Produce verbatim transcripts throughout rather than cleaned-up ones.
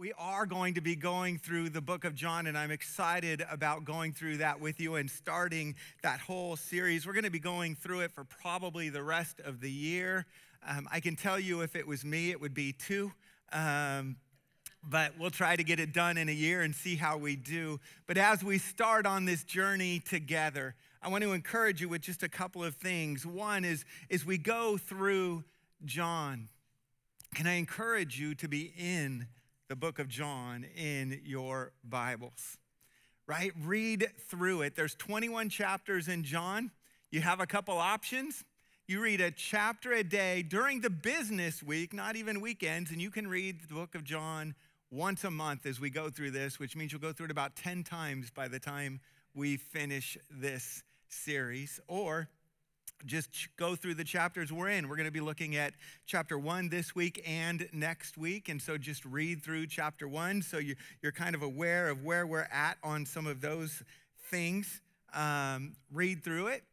We are going to be going through the book of John, and I'm excited about going through that with you and starting that whole series. We're going to be going through it for probably the rest of the year. Um, I can tell you if it was me, it would be two. Um, but we'll try to get it done in a year and see how we do. But as we start on this journey together, I want to encourage you with just a couple of things. One is, is we go through John. Can I encourage you to be in the book of John in your Bibles, right? Read through it. There's twenty-one chapters in John. You have a couple options. You read a chapter a day during the business week, not even weekends, and you can read the book of John once a month as we go through this, which means you'll go through it about ten times by the time we finish this series. Or just go through the chapters we're in. We're going to be looking at chapter one this week and next week. And so just read through chapter one so you, you're kind of aware of where we're at on some of those things. Um, read through it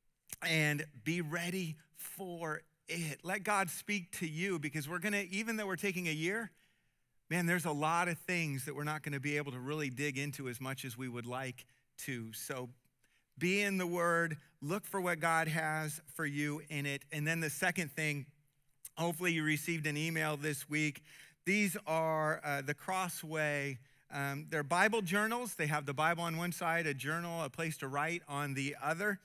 and be ready for it. Let God speak to you, because we're going to, even though we're taking a year, man, there's a lot of things that we're not going to be able to really dig into as much as we would like to. So be in the Word, look for what God has for you in it. And then the second thing, hopefully you received an email this week. These are uh, the Crossway. Um, they're Bible journals. They have the Bible on one side, a journal, a place to write on the other.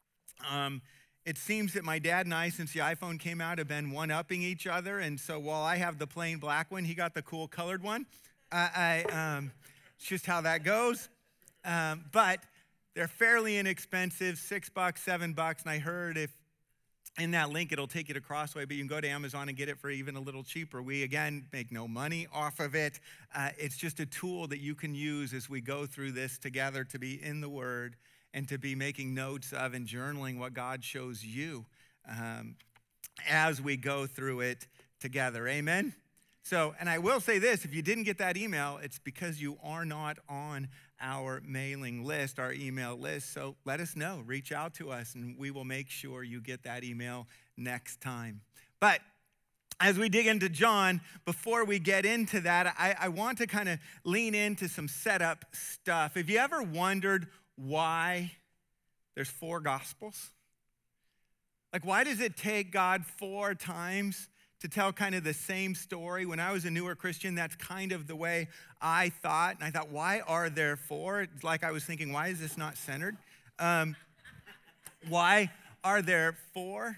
Um, it seems that my dad and I, since the iPhone came out, have been one-upping each other. And so while I have the plain black one, he got the cool colored one. Uh, I, um, it's just how that goes. Um, but they're fairly inexpensive, six bucks, seven bucks. And I heard if in that link, it'll take you to Crossway, but you can go to Amazon and get it for even a little cheaper. We, again, make no money off of it. Uh, it's just a tool that you can use as we go through this together to be in the Word and to be making notes of and journaling what God shows you um, as we go through it together. Amen? So, and I will say this, if you didn't get that email, it's because you are not on our mailing list, our email list. So let us know, reach out to us, and we will make sure you get that email next time. But as we dig into John, before we get into that, I, I want to kind of lean into some setup stuff. Have you ever wondered why there's four Gospels? Like, why does it take God four times to tell kind of the same story? When I was a newer Christian, that's kind of the way I thought. And I thought, why are there four? It's like I was thinking, why is this not centered? Um, why are there four?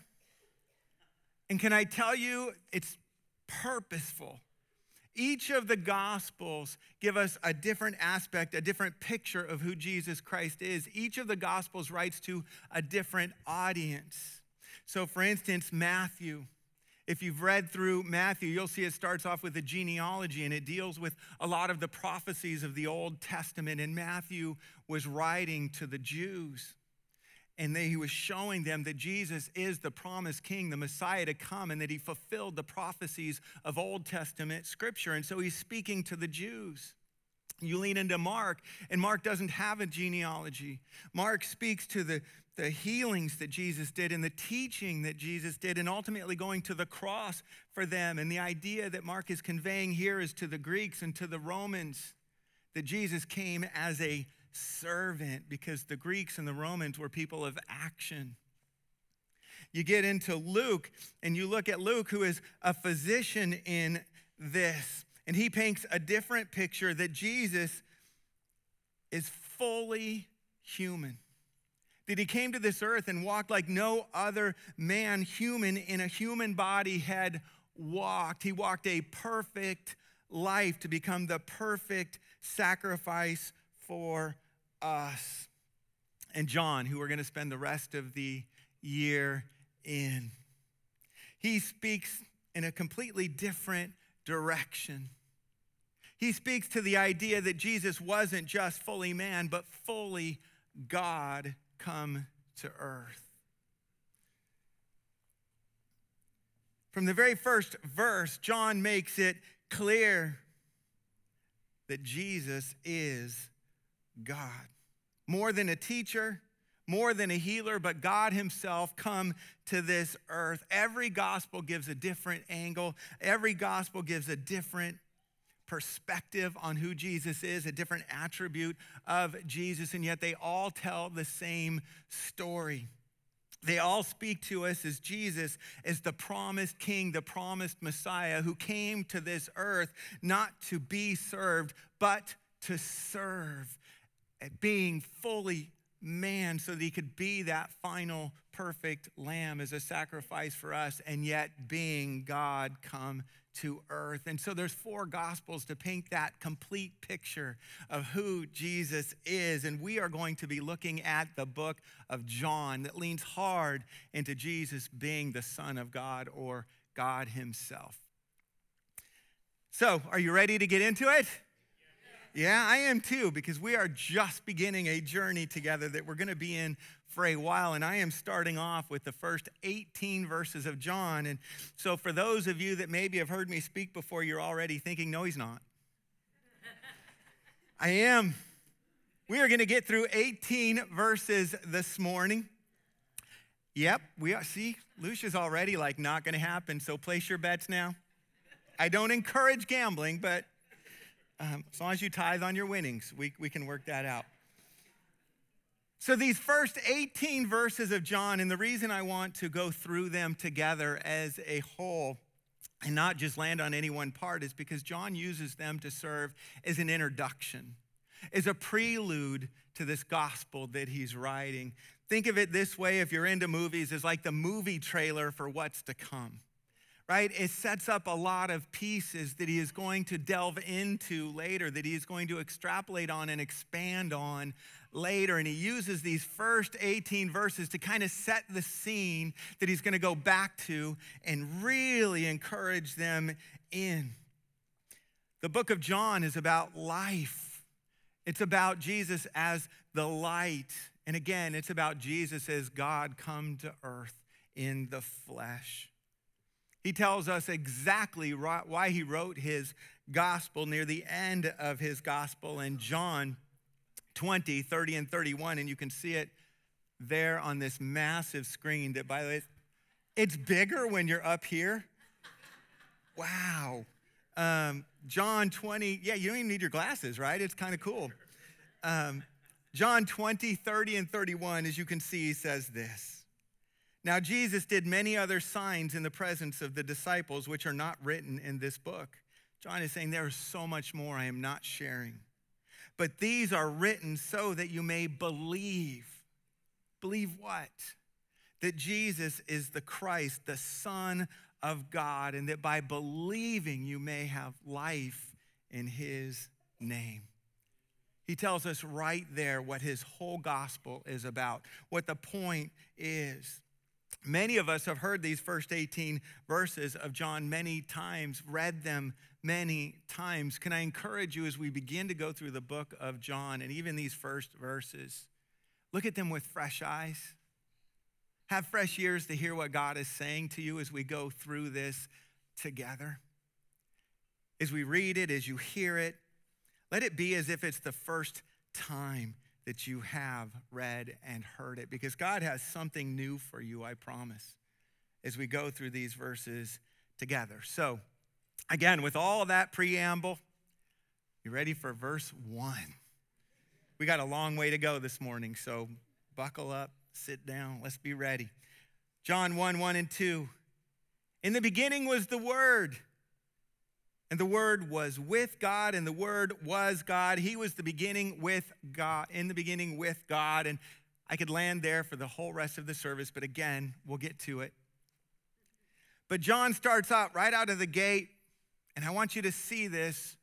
And can I tell you, it's purposeful. Each of the Gospels give us a different aspect, a different picture of who Jesus Christ is. Each of the Gospels writes to a different audience. So for instance, Matthew. If you've read through Matthew, you'll see it starts off with a genealogy, and it deals with a lot of the prophecies of the Old Testament. And Matthew was writing to the Jews, and they, he was showing them that Jesus is the promised king, the Messiah to come, and that he fulfilled the prophecies of Old Testament scripture. And so he's speaking to the Jews. You lean into Mark, and Mark doesn't have a genealogy. Mark speaks to the, the healings that Jesus did and the teaching that Jesus did, and ultimately going to the cross for them. And the idea that Mark is conveying here is to the Greeks and to the Romans that Jesus came as a servant, because the Greeks and the Romans were people of action. You get into Luke, and you look at Luke, who is a physician in this. And he paints a different picture that Jesus is fully human. That he came to this earth and walked like no other man, human, in a human body had walked. He walked a perfect life to become the perfect sacrifice for us. And John, who we're going to spend the rest of the year in, he speaks in a completely different direction. He speaks to the idea that Jesus wasn't just fully man, but fully God come to earth. From the very first verse, John makes it clear that Jesus is God. More than a teacher, more than a healer, but God himself come to this earth. Every gospel gives a different angle. Every gospel gives a different perspective on who Jesus is, a different attribute of Jesus, and yet they all tell the same story. They all speak to us as Jesus as the promised king, the promised Messiah who came to this earth not to be served, but to serve, being fully man so that he could be that final perfect lamb as a sacrifice for us, and yet being God come to earth. And so there's four gospels to paint that complete picture of who Jesus is. And we are going to be looking at the book of John that leans hard into Jesus being the Son of God or God himself. So are you ready to get into it? Yeah, I am too, because we are just beginning a journey together that we're going to be in for a while, and I am starting off with the first eighteen verses of John. And so for those of you that maybe have heard me speak before, you're already thinking, no, he's not. I am. We are going to get through eighteen verses this morning. Yep, we are. See, Lucia's already like not going to happen, so place your bets now. I don't encourage gambling, but um, as long as you tithe on your winnings, we, we can work that out. So these first eighteen verses of John, and the reason I want to go through them together as a whole and not just land on any one part is because John uses them to serve as an introduction, as a prelude to this gospel that he's writing. Think of it this way, if you're into movies, as like the movie trailer for what's to come. Right? It sets up a lot of pieces that he is going to delve into later, that he is going to extrapolate on and expand on later. And he uses these first eighteen verses to kind of set the scene that he's going to go back to and really encourage them in. The book of John is about life. It's about Jesus as the light. And again, it's about Jesus as God come to earth in the flesh. He tells us exactly why he wrote his gospel near the end of his gospel in John twenty, thirty, and thirty-one. And you can see it there on this massive screen that, by the way, it's bigger when you're up here. Wow. Um, John twenty, yeah, you don't even need your glasses, right? It's kind of cool. Um, John twenty, thirty, and thirty-one, as you can see, he says this. Now, Jesus did many other signs in the presence of the disciples, which are not written in this book. John is saying there is so much more I am not sharing. But these are written so that you may believe. Believe what? That Jesus is the Christ, the Son of God, and that by believing you may have life in his name. He tells us right there what his whole gospel is about, what the point is. Many of us have heard these first eighteen verses of John many times, read them many times. Can I encourage you as we begin to go through the book of John and even these first verses, look at them with fresh eyes. Have fresh ears to hear what God is saying to you as we go through this together. As we read it, as you hear it, let it be as if it's the first time that you have read and heard it, because God has something new for you, I promise, as we go through these verses together. So, again, with all that preamble, you ready for verse one? We got a long way to go this morning, so buckle up, sit down, let's be ready. John one, one and two. In the beginning was the Word, and the Word was with God, and the Word was God. He was the beginning with God, in the beginning with God. And I could land there for the whole rest of the service, but again, we'll get to it. But John starts out right out of the gate, and I want you to see this,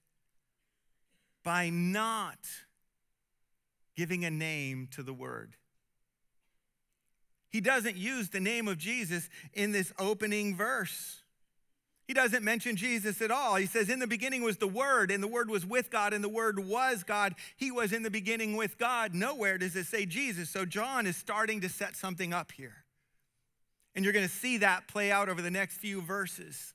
by not giving a name to the Word. He doesn't use the name of Jesus in this opening verse. He doesn't mention Jesus at all. He says, in the beginning was the Word, and the Word was with God, and the Word was God. He was in the beginning with God. Nowhere does it say Jesus. So John is starting to set something up here. And you're going to see that play out over the next few verses.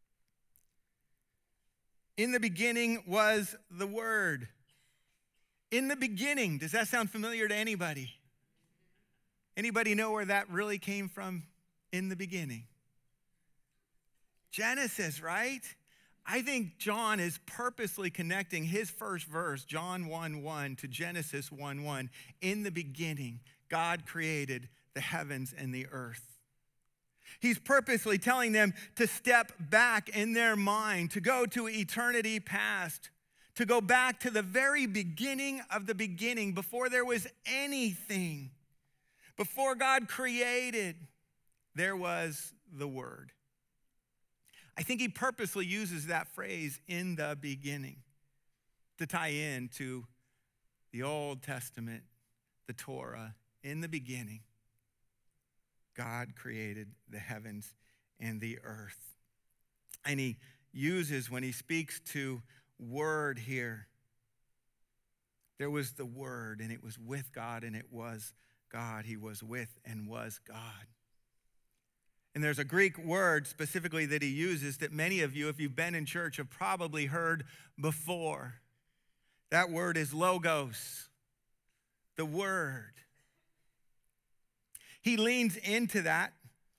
In the beginning was the Word. In the beginning, does that sound familiar to anybody? Anybody know where that really came from? In the beginning. Genesis, right? I think John is purposely connecting his first verse, John one one, to Genesis one one. In the beginning, God created the heavens and the earth. He's purposely telling them to step back in their mind, to go to eternity past, to go back to the very beginning of the beginning, before there was anything. Before God created, there was the Word. I think he purposely uses that phrase, in the beginning, to tie in to the Old Testament, the Torah. In the beginning, God created the heavens and the earth. And he uses, when he speaks to Word here, there was the Word, and it was with God, and it was God. He was with and was God. And there's a Greek word specifically that he uses that many of you, if you've been in church, have probably heard before. That word is logos, the Word. He leans into that,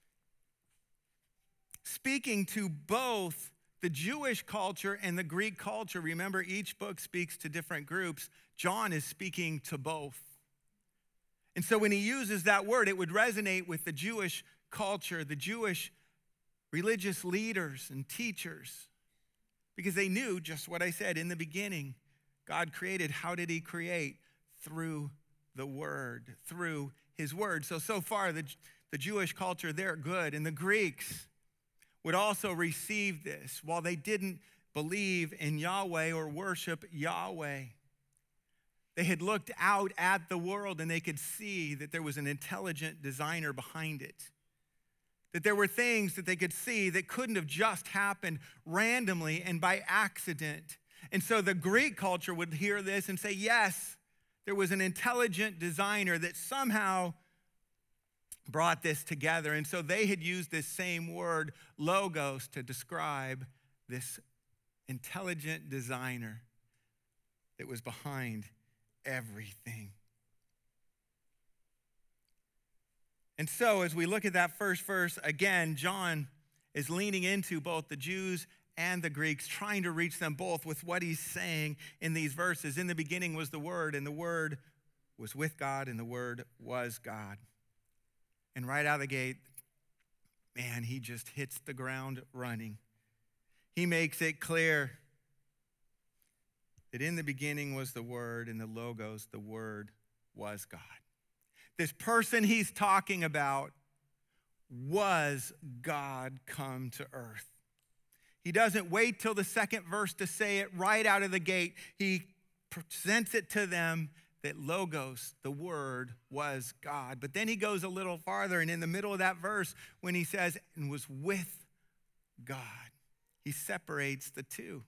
speaking to both the Jewish culture and the Greek culture. Remember, each book speaks to different groups. John is speaking to both. And so when he uses that word, it would resonate with the Jewish culture, the Jewish religious leaders and teachers, because they knew just what I said in the beginning. God created. How did he create? Through the Word, through his Word. So, so far, the, the Jewish culture, they're good. And the Greeks would also receive this. While they didn't believe in Yahweh or worship Yahweh, they had looked out at the world and they could see that there was an intelligent designer behind it. That there were things that they could see that couldn't have just happened randomly and by accident. And so the Greek culture would hear this and say, yes, there was an intelligent designer that somehow brought this together. And so they had used this same word, logos, to describe this intelligent designer that was behind everything. And so as we look at that first verse, again, John is leaning into both the Jews and the Greeks, trying to reach them both with what he's saying in these verses. In the beginning was the Word, and the Word was with God, and the Word was God. And right out of the gate, man, he just hits the ground running. He makes it clear that in the beginning was the Word, and the Logos, the Word was God. This person he's talking about was God come to earth. He doesn't wait till the second verse to say it right out of the gate. He presents it to them that Logos, the Word, was God. But then he goes a little farther, and in the middle of that verse, when he says, and was with God, he separates the two.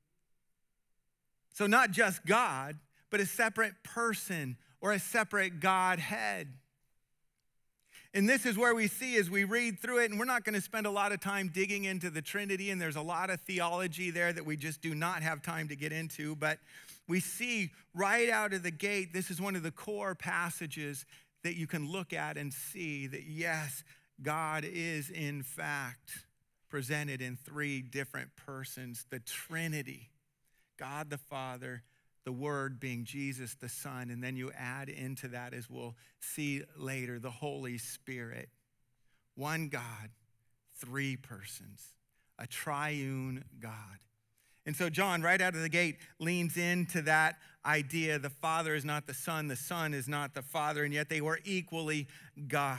So not just God, but a separate person or a separate Godhead. And this is where we see as we read through it, and we're not going to spend a lot of time digging into the Trinity, and there's a lot of theology there that we just do not have time to get into, but we see right out of the gate, this is one of the core passages that you can look at and see that yes, God is in fact presented in three different persons, the Trinity, God the Father, the Word being Jesus the Son, and then you add into that, as we'll see later, the Holy Spirit. One God, three persons, a triune God. And so John, right out of the gate, leans into that idea. The Father is not the Son, the Son is not the Father, and yet they were equally God.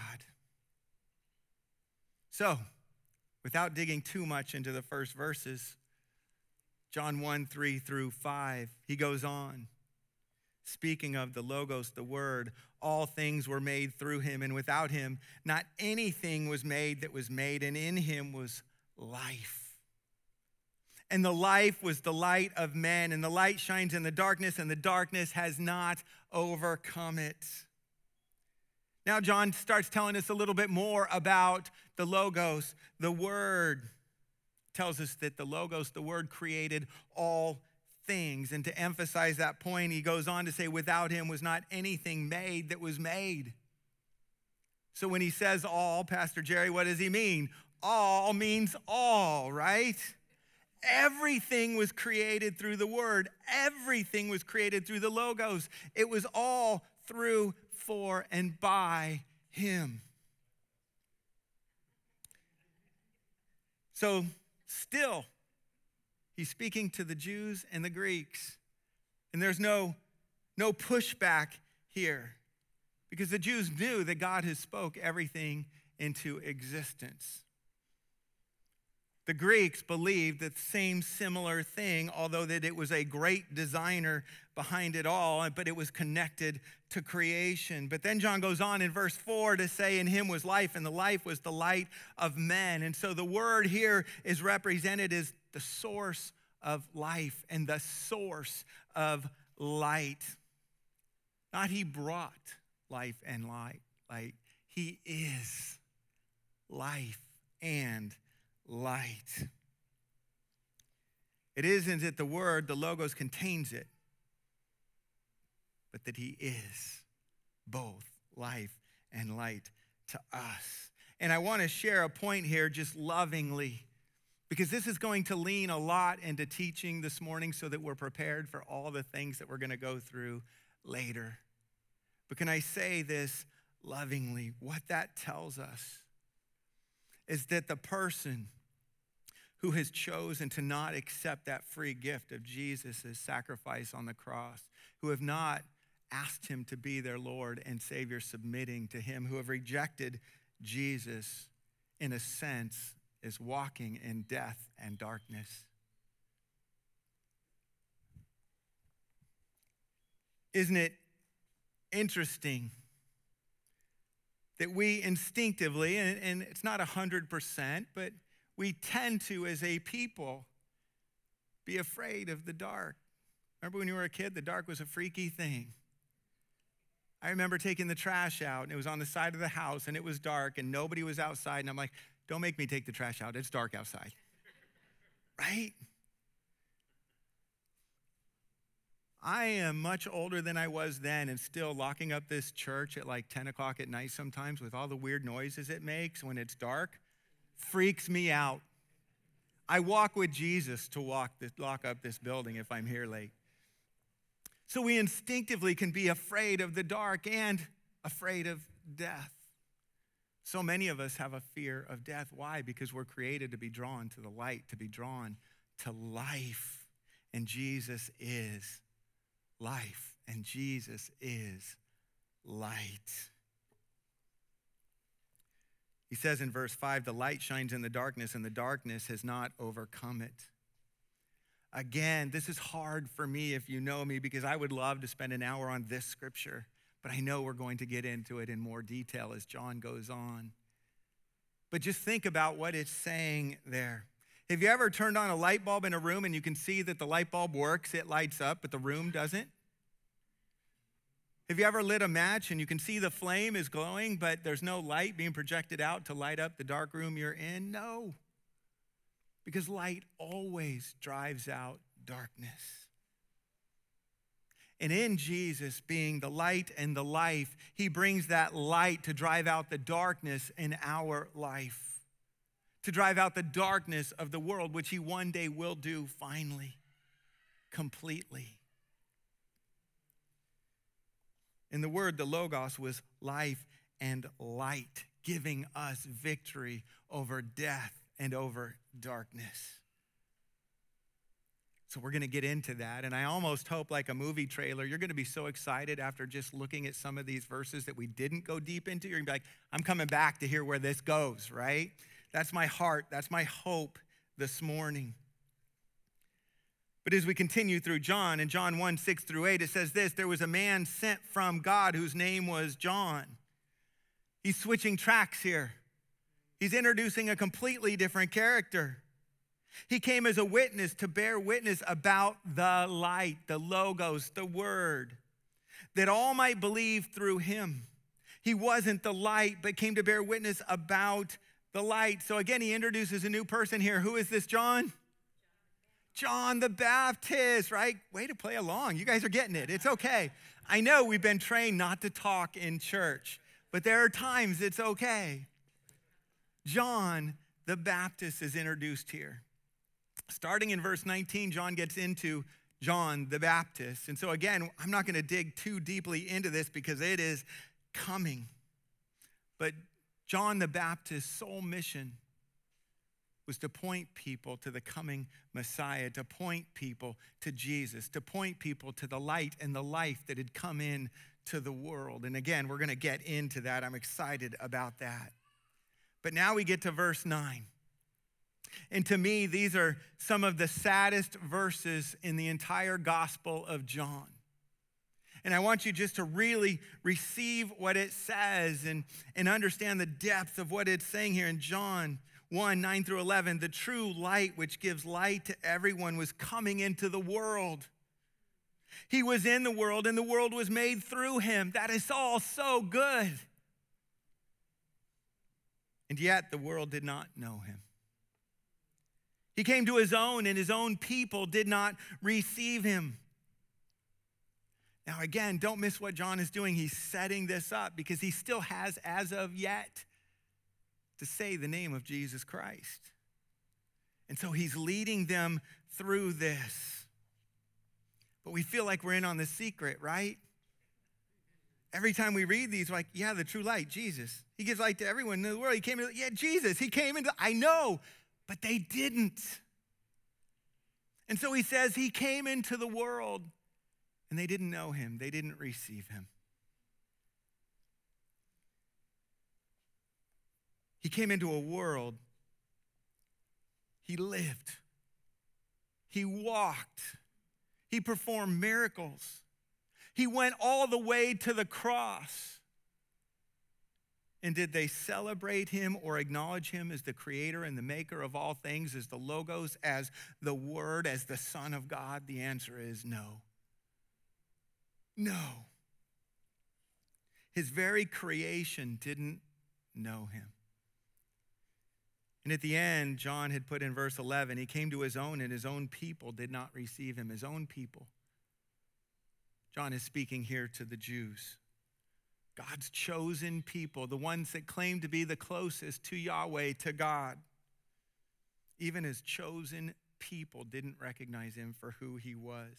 So, without digging too much into the first verses, John one, three through five, he goes on. Speaking of the Logos, the Word, all things were made through him, and without him, not anything was made that was made, and in him was life. And the life was the light of men, and the light shines in the darkness, and the darkness has not overcome it. Now John starts telling us a little bit more about the Logos, the Word. Tells us that the Logos, the Word, created all things. And to emphasize that point, he goes on to say, without him was not anything made that was made. So when he says all, Pastor Jerry, what does he mean? All means all, right? Everything was created through the Word. Everything was created through the Logos. It was all through, for, and by him. So still, he's speaking to the Jews and the Greeks. And there's no, no pushback here because the Jews knew that God has spoke everything into existence. The Greeks believed the same similar thing, although that it was a great designer behind it all, but it was connected to creation. But then John goes on in verse four to say, in him was life, and the life was the light of men. And so the word here is represented as the source of life and the source of light. Not he brought life and light, light. He is life and light. It isn't that the word, the Logos, contains it, but that he is both life and light to us. And I want to share a point here just lovingly, because this is going to lean a lot into teaching this morning so that we're prepared for all the things that we're going to go through later. But can I say this lovingly? What that tells us is that the person who has chosen to not accept that free gift of Jesus' sacrifice on the cross, who have not asked him to be their Lord and Savior, submitting to him, who have rejected Jesus, in a sense, is walking in death and darkness. Isn't it interesting that we instinctively, and, and it's not one hundred percent, but we tend to, as a people, be afraid of the dark. Remember when you were a kid, the dark was a freaky thing. I remember taking the trash out, and it was on the side of the house, and it was dark, and nobody was outside, and I'm like, don't make me take the trash out. It's dark outside. Right? I am much older than I was then and still locking up this church at like ten o'clock at night sometimes with all the weird noises it makes when it's dark. Freaks me out. I walk with Jesus to walk this, lock up this building if I'm here late. So we instinctively can be afraid of the dark and afraid of death. So many of us have a fear of death. Why? Because we're created to be drawn to the light, to be drawn to life. And Jesus is life, and Jesus is light. He says in verse five, the light shines in the darkness, and the darkness has not overcome it. Again, this is hard for me if you know me, because I would love to spend an hour on this scripture, but I know we're going to get into it in more detail as John goes on. But just think about what it's saying there. Have you ever turned on a light bulb in a room and you can see that the light bulb works, it lights up, but the room doesn't? Have you ever lit a match and you can see the flame is glowing, but there's no light being projected out to light up the dark room you're in? No, because light always drives out darkness. And in Jesus being the light and the life, he brings that light to drive out the darkness in our life, to drive out the darkness of the world, which he one day will do finally, completely. And the word, the Logos, was life and light, giving us victory over death and over darkness. So we're going to get into that. And I almost hope, like a movie trailer, you're going to be so excited after just looking at some of these verses that we didn't go deep into. You're going to be like, I'm coming back to hear where this goes, right? That's my heart. That's my hope this morning. But as we continue through John, in John one, six through eight, it says this: there was a man sent from God whose name was John. He's switching tracks here. He's introducing a completely different character. He came as a witness to bear witness about the light, the Logos, the word, that all might believe through him. He wasn't the light, but came to bear witness about the light. So again, he introduces a new person here. Who is this John? John the Baptist, right? Way to play along. You guys are getting it. It's okay. I know we've been trained not to talk in church, but there are times it's okay. John the Baptist is introduced here. Starting in verse nineteen, John gets into John the Baptist. And so again, I'm not going to dig too deeply into this because it is coming. But John the Baptist's sole mission was to point people to the coming Messiah, to point people to Jesus, to point people to the light and the life that had come in to the world. And again, we're going to get into that. I'm excited about that. But now we get to verse nine. And to me, these are some of the saddest verses in the entire Gospel of John. And I want you just to really receive what it says and, and understand the depth of what it's saying here in John one, nine through eleven. The true light which gives light to everyone was coming into the world. He was in the world and the world was made through him. That is all so good. And yet the world did not know him. He came to his own, and his own people did not receive him. Now, again, don't miss what John is doing. He's setting this up because he still has, as of yet, to say the name of Jesus Christ. And so he's leading them through this. But we feel like we're in on the secret, right? Every time we read these, we're like, yeah, the true light, Jesus. He gives light to everyone in the world. He came into, yeah, Jesus. He came into, I know. But they didn't. And so he says he came into the world and they didn't know him. They didn't receive him. He came into a world. He lived. He walked. He performed miracles. He went all the way to the cross. And did they celebrate him or acknowledge him as the creator and the maker of all things, as the Logos, as the Word, as the Son of God? The answer is no. No. His very creation didn't know him. And at the end, John had put in verse eleven, he came to his own and his own people did not receive him. His own people. John is speaking here to the Jews. God's chosen people, the ones that claim to be the closest to Yahweh, to God. Even his chosen people didn't recognize him for who he was.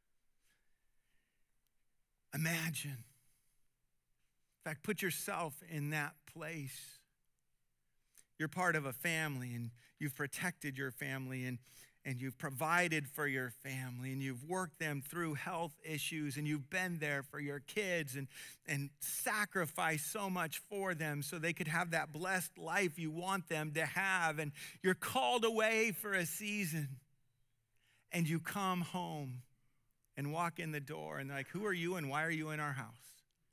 Imagine. In fact, put yourself in that place. You're part of a family and you've protected your family and And you've provided for your family and you've worked them through health issues and you've been there for your kids and, and sacrificed so much for them so they could have that blessed life you want them to have. And you're called away for a season and you come home and walk in the door and they're like, who are you and why are you in our house?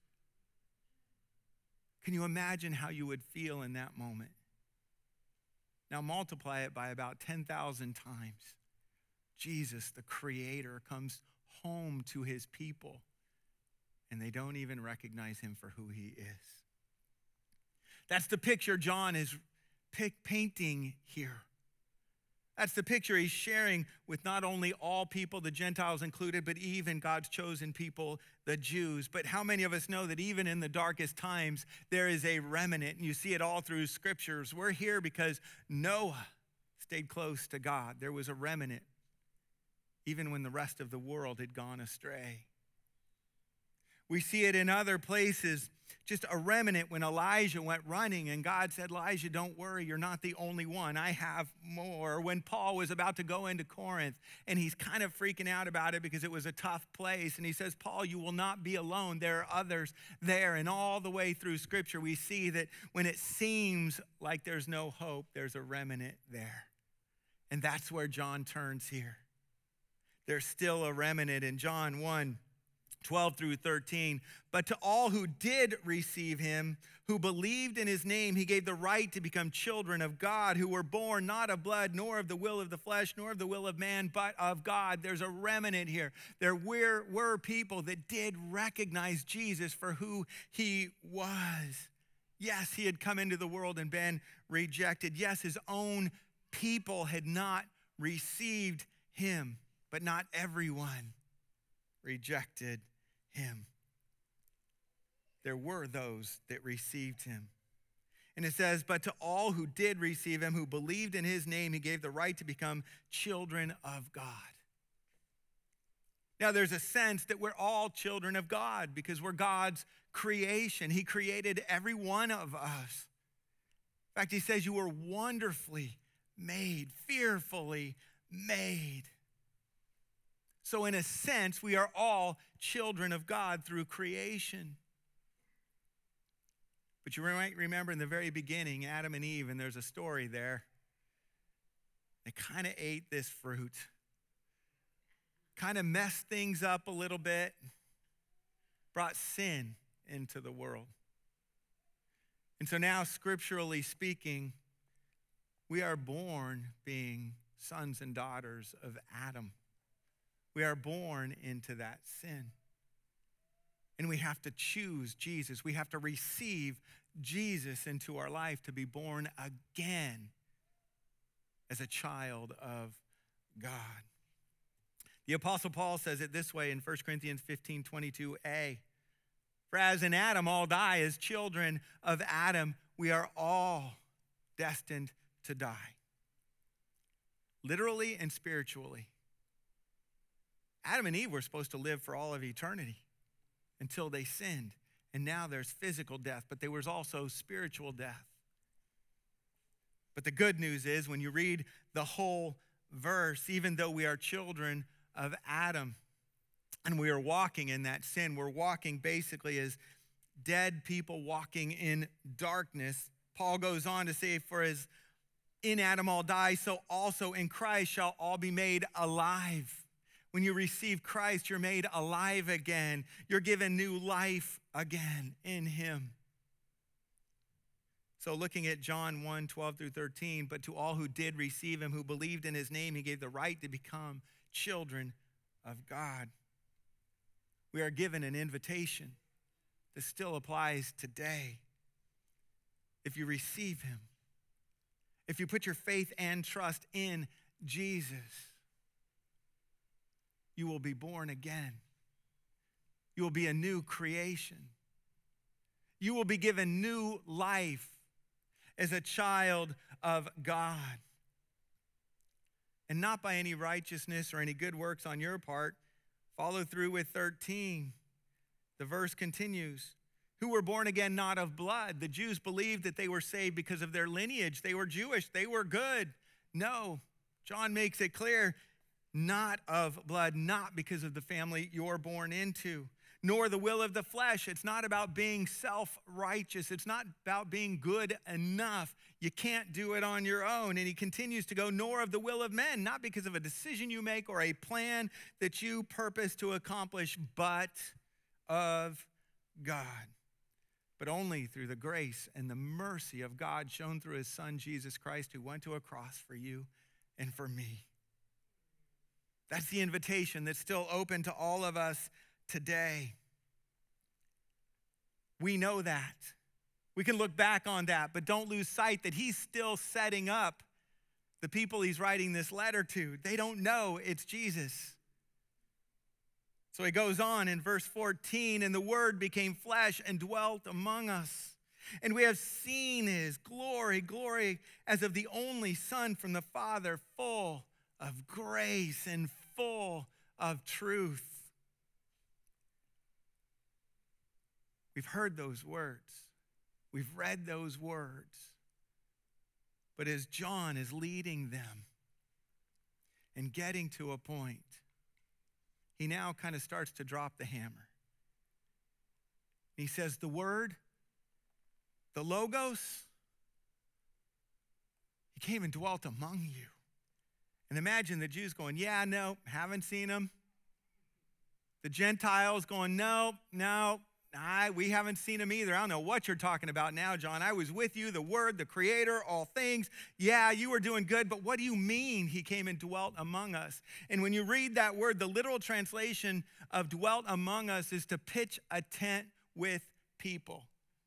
Can you imagine how you would feel in that moment? Now multiply it by about ten thousand times. Jesus, the Creator, comes home to his people, and they don't even recognize him for who he is. That's the picture John is painting here. That's the picture he's sharing with not only all people, the Gentiles included, but even God's chosen people, the Jews. But how many of us know that even in the darkest times, there is a remnant, and you see it all through scriptures. We're here because Noah stayed close to God. There was a remnant, even when the rest of the world had gone astray. We see it in other places, just a remnant when Elijah went running and God said, Elijah, don't worry, you're not the only one. I have more. When Paul was about to go into Corinth and he's kind of freaking out about it because it was a tough place. And he says, Paul, you will not be alone. There are others there. And all the way through scripture, we see that when it seems like there's no hope, there's a remnant there. And that's where John turns here. There's still a remnant in John one. twelve through thirteen, but to all who did receive him, who believed in his name, he gave the right to become children of God, who were born not of blood, nor of the will of the flesh, nor of the will of man, but of God. There's a remnant here. There were, were people that did recognize Jesus for who he was. Yes, he had come into the world and been rejected. Yes, his own people had not received him, but not everyone rejected him. There were those that received him. And it says, but to all who did receive him, who believed in his name, he gave the right to become children of God. Now, there's a sense that we're all children of God because we're God's creation. He created every one of us. In fact, he says you were wonderfully made, fearfully made. So in a sense, we are all children of God through creation. But you might remember in the very beginning, Adam and Eve, and there's a story there. They kind of ate this fruit. Kind of messed things up a little bit. Brought sin into the world. And so now, scripturally speaking, we are born being sons and daughters of Adam. We are born into that sin. And we have to choose Jesus. We have to receive Jesus into our life to be born again as a child of God. The Apostle Paul says it this way in First Corinthians fifteen twenty-two a. For as in Adam all die as children of Adam, we are all destined to die. Literally and spiritually. Adam and Eve were supposed to live for all of eternity until they sinned. And now there's physical death, but there was also spiritual death. But the good news is when you read the whole verse, even though we are children of Adam and we are walking in that sin, we're walking basically as dead people walking in darkness. Paul goes on to say, for as in Adam all die, so also in Christ shall all be made alive. When you receive Christ, you're made alive again. You're given new life again in him. So looking at John one, twelve through thirteen, but to all who did receive him, who believed in his name, he gave the right to become children of God. We are given an invitation that still applies today. If you receive him, if you put your faith and trust in Jesus, you will be born again. You will be a new creation. You will be given new life as a child of God. And not by any righteousness or any good works on your part. Follow through with thirteen. The verse continues. Who were born again not of blood. The Jews believed that they were saved because of their lineage. They were Jewish. They were good. No, John makes it clear, not of blood, not because of the family you're born into, nor the will of the flesh. It's not about being self-righteous. It's not about being good enough. You can't do it on your own. And he continues to go, nor of the will of men, not because of a decision you make or a plan that you purpose to accomplish, but of God. But only through the grace and the mercy of God shown through his son, Jesus Christ, who went to a cross for you and for me. That's the invitation that's still open to all of us today. We know that. We can look back on that, but don't lose sight that he's still setting up the people he's writing this letter to. They don't know it's Jesus. So he goes on in verse fourteen, and the word became flesh and dwelt among us. And we have seen his glory, glory as of the only Son from the Father, full of grace and full of truth. We've heard those words. We've read those words. But as John is leading them and getting to a point, he now kind of starts to drop the hammer. He says, the word, the logos, he came and dwelt among you. And imagine the Jews going, yeah, no, haven't seen him. The Gentiles going, no, no, I, we haven't seen him either. I don't know what you're talking about now, John. I was with you, the word, the creator, all things. Yeah, you were doing good, but what do you mean he came and dwelt among us? And when you read that word, the literal translation of dwelt among us is to pitch a tent with people.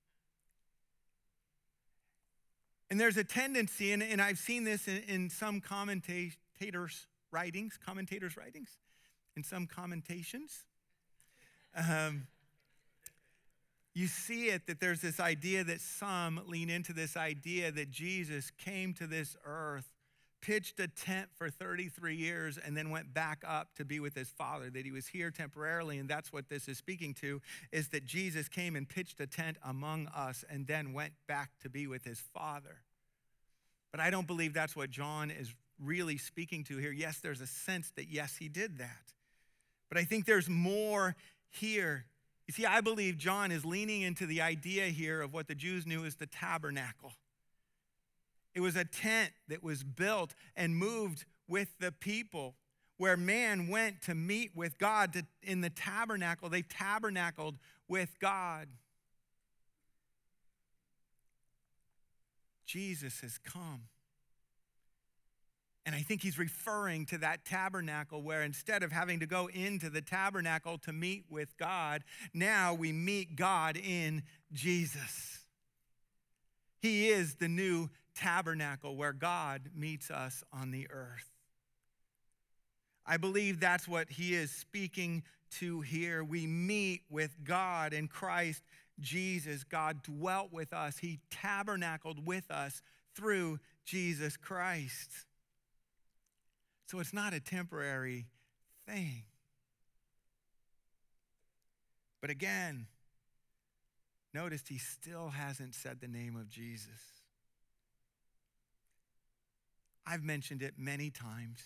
And there's a tendency, and, and I've seen this in, in some commentators' writings, commentators' writings, in some commentations. Um, you see it that there's this idea that some lean into this idea that Jesus came to this earth, pitched a tent for thirty-three years, and then went back up to be with his Father, that he was here temporarily. And that's what this is speaking to, is that Jesus came and pitched a tent among us and then went back to be with his Father. But I don't believe that's what John is really speaking to here. Yes, there's a sense that, yes, he did that. But I think there's more here. You see, I believe John is leaning into the idea here of what the Jews knew as the tabernacle. It was a tent that was built and moved with the people, where man went to meet with God. To, in the tabernacle, they tabernacled with God. Jesus has come. And I think he's referring to that tabernacle where instead of having to go into the tabernacle to meet with God, now we meet God in Jesus. He is the new tabernacle where God meets us on the earth. I believe that's what he is speaking to here. We meet with God in Christ Jesus. God dwelt with us. He tabernacled with us through Jesus Christ. So it's not a temporary thing. But again, notice he still hasn't said the name of Jesus. I've mentioned it many times.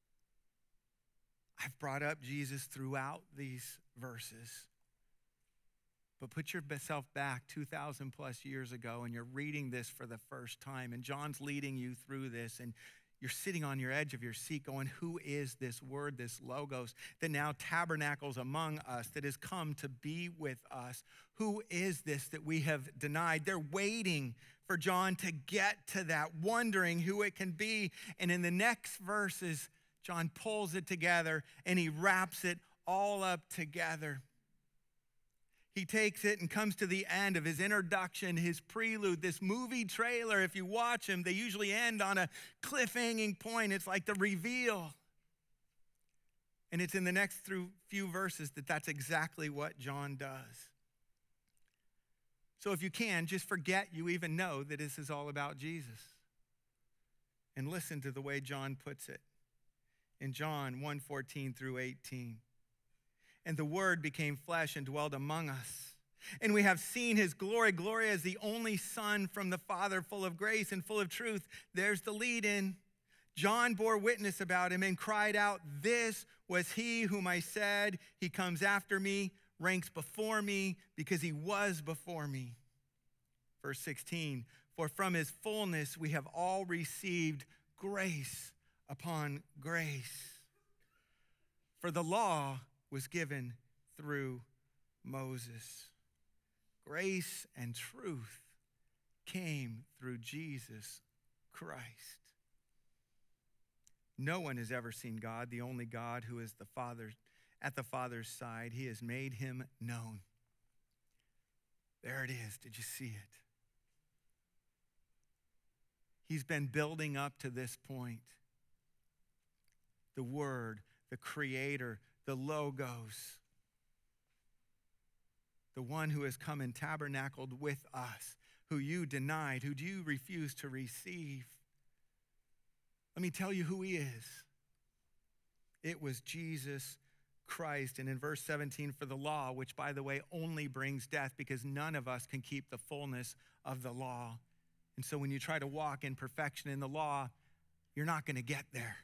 I've brought up Jesus throughout these verses. But put yourself back two thousand plus years ago and you're reading this for the first time, and John's leading you through this, and you're sitting on your edge of your seat going, who is this word, this logos, that now tabernacles among us, that has come to be with us? Who is this that we have denied? They're waiting for John to get to that, wondering who it can be. And in the next verses, John pulls it together and he wraps it all up together. He takes it and comes to the end of his introduction, his prelude, this movie trailer. If you watch them, they usually end on a cliffhanging point. It's like the reveal. And it's in the next few verses that that's exactly what John does. So if you can, just forget you even know that this is all about Jesus. And listen to the way John puts it in John one fourteen through eighteen. And the Word became flesh and dwelled among us. And we have seen his glory, glory as the only Son from the Father, full of grace and full of truth. There's the lead in. John bore witness about him and cried out, this was he whom I said, he comes after me, ranks before me, because he was before me. Verse sixteen, for from his fullness we have all received grace upon grace. For the law was given through Moses. Grace and truth came through Jesus Christ. No one has ever seen God, the only God who is the Father, at the Father's side. He has made him known. There it is. Did you see it? He's been building up to this point. The Word, the Creator, the Logos, the one who has come and tabernacled with us, who you denied, who you refused to receive. Let me tell you who he is. It was Jesus Christ. And in verse seventeen, for the law, which by the way only brings death, because none of us can keep the fullness of the law. And so when you try to walk in perfection in the law, you're not going to get there.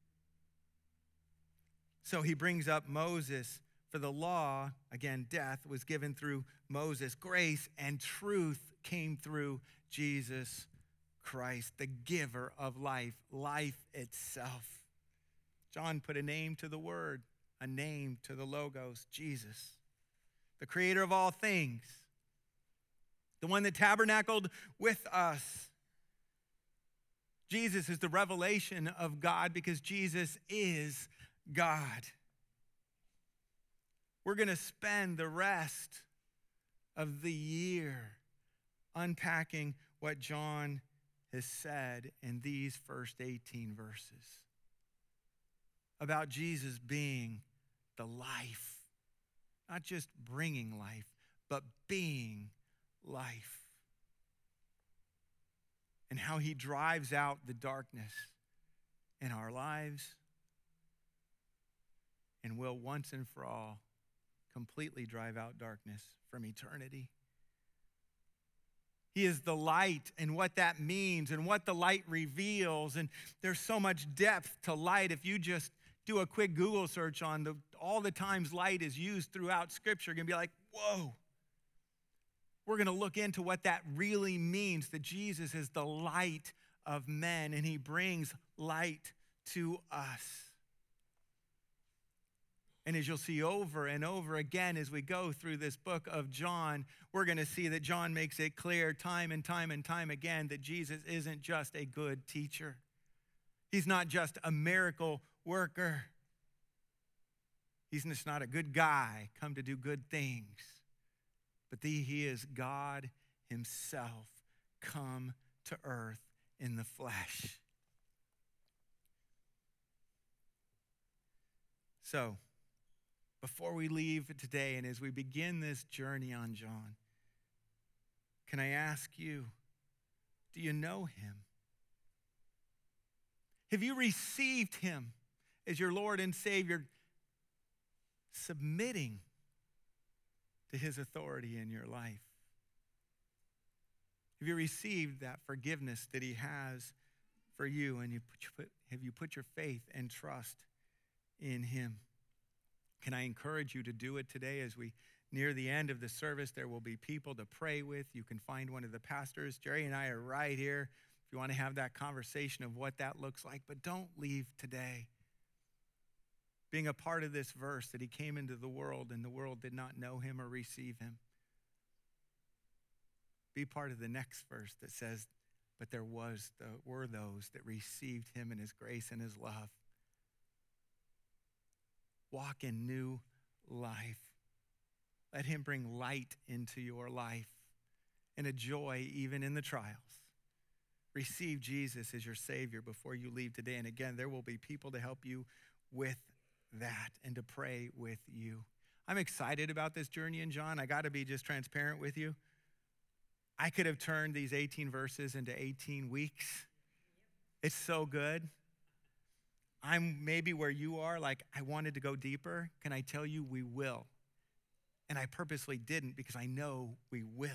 So he brings up Moses. For the law, again, death was given through Moses. Grace and truth came through Jesus Christ, the giver of life, life itself. John put a name to the Word, a name to the Logos, Jesus, the creator of all things, the one that tabernacled with us. Jesus is the revelation of God because Jesus is God. We're going to spend the rest of the year unpacking what John has said in these first eighteen verses about Jesus being the life, not just bringing life, but being life. And how he drives out the darkness in our lives and will once and for all completely drive out darkness from eternity. He is the light, and what that means and what the light reveals. And there's so much depth to light. If you just do a quick Google search on the, all the times light is used throughout Scripture, you're going to be like, whoa. We're going to look into what that really means, that Jesus is the light of men, and he brings light to us. And as you'll see over and over again as we go through this book of John, we're going to see that John makes it clear time and time and time again that Jesus isn't just a good teacher. He's not just a miracle worker. He's just not a good guy come to do good things. But the, he is God himself come to earth in the flesh. So, before we leave today and as we begin this journey on John, can I ask you, do you know him? Have you received him as your Lord and Savior, submitting to his authority in your life? Have you received that forgiveness that he has for you, and you put, have you put your faith and trust in him? Can I encourage you to do it today as we near the end of the service? There will be people to pray with. You can find one of the pastors. Jerry and I are right here if you want to have that conversation of what that looks like. But don't leave today being a part of this verse that he came into the world and the world did not know him or receive him. Be part of the next verse that says, but there was the, were those that received him in his grace and his love. Walk in new life. Let him bring light into your life and a joy even in the trials. Receive Jesus as your Savior before you leave today. And again, there will be people to help you with that and to pray with you. I'm excited about this journey in John. I got to be just transparent with you. I could have turned these eighteen verses into eighteen weeks. It's so good. I'm maybe where you are, like I wanted to go deeper. Can I tell you we will? And I purposely didn't because I know we will.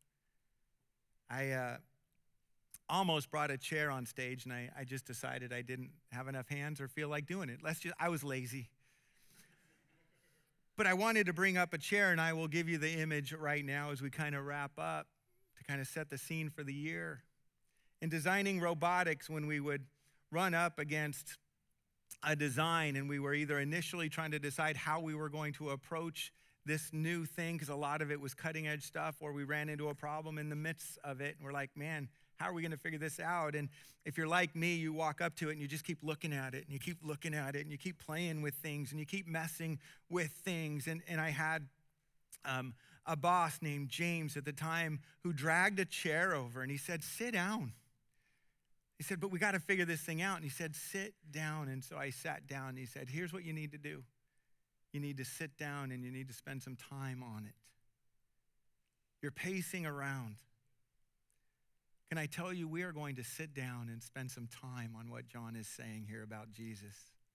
I uh, almost brought a chair on stage, and I, I just decided I didn't have enough hands or feel like doing it. Let's just, I was lazy. But I wanted to bring up a chair, and I will give you the image right now as we kind of wrap up to kind of set the scene for the year. In designing robotics, when we would run up against a design and we were either initially trying to decide how we were going to approach this new thing, because a lot of it was cutting edge stuff, or we ran into a problem in the midst of it and we're like, man, how are we going to figure this out? And if you're like me, you walk up to it and you just keep looking at it and you keep looking at it and you keep playing with things and you keep messing with things. And, and I had um, a boss named James at the time who dragged a chair over and he said, sit down. He said, but we got to figure this thing out. And he said, sit down. And so I sat down and he said, here's what you need to do. You need to sit down and you need to spend some time on it. You're pacing around. Can I tell you, we are going to sit down and spend some time on what John is saying here about Jesus.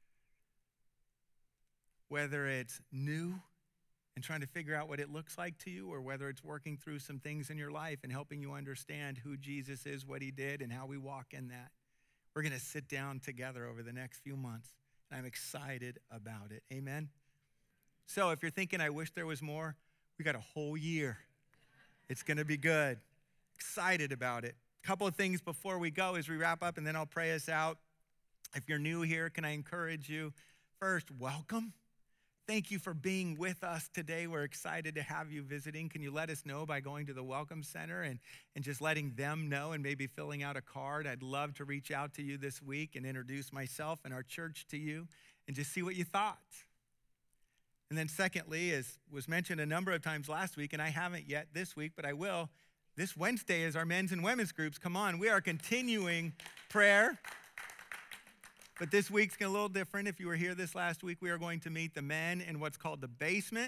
Whether it's new and trying to figure out what it looks like to you, or whether it's working through some things in your life and helping you understand who Jesus is, what he did, and how we walk in that. We're going to sit down together over the next few months, and I'm excited about it. Amen? So if you're thinking, I wish there was more, we got a whole year. It's going to be good. Excited about it. A couple of things before we go as we wrap up, and then I'll pray us out. If you're new here, can I encourage you? First, welcome. Thank you for being with us today. We're excited to have you visiting. Can you let us know by going to the Welcome Center and, and just letting them know and maybe filling out a card? I'd love to reach out to you this week and introduce myself and our church to you and just see what you thought. And then secondly, as was mentioned a number of times last week, and I haven't yet this week, but I will, this Wednesday is our men's and women's groups. Come on, we are continuing prayer. But this week's a little different. If you were here this last week, we are going to meet the men in what's called the basement.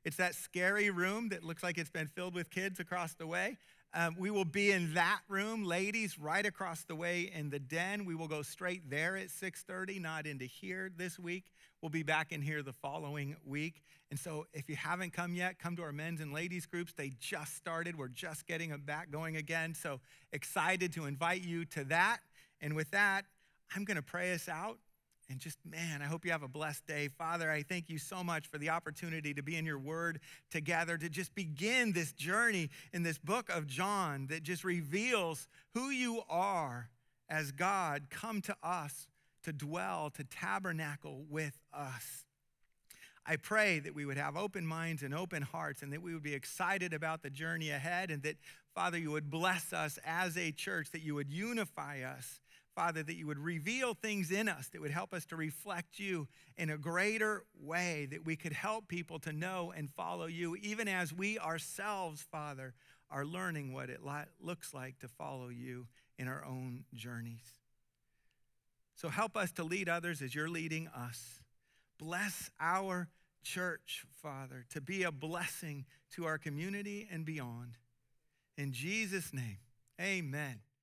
It's that scary room that looks like it's been filled with kids across the way. Um, we will be in that room, ladies, right across the way in the den. We will go straight there at six thirty, not into here this week. We'll be back in here the following week. And so if you haven't come yet, come to our men's and ladies groups. They just started. We're just getting them back going again. So excited to invite you to that. And with that, I'm going to pray us out. And just, man, I hope you have a blessed day. Father, I thank you so much for the opportunity to be in your word together, to just begin this journey in this book of John that just reveals who you are as God come to us to dwell, to tabernacle with us. I pray that we would have open minds and open hearts and that we would be excited about the journey ahead and that, Father, you would bless us as a church, that you would unify us, Father, that you would reveal things in us that would help us to reflect you in a greater way, that we could help people to know and follow you, even as we ourselves, Father, are learning what it li- looks like to follow you in our own journeys. So help us to lead others as you're leading us. Bless our church, Father, to be a blessing to our community and beyond. In Jesus' name, amen.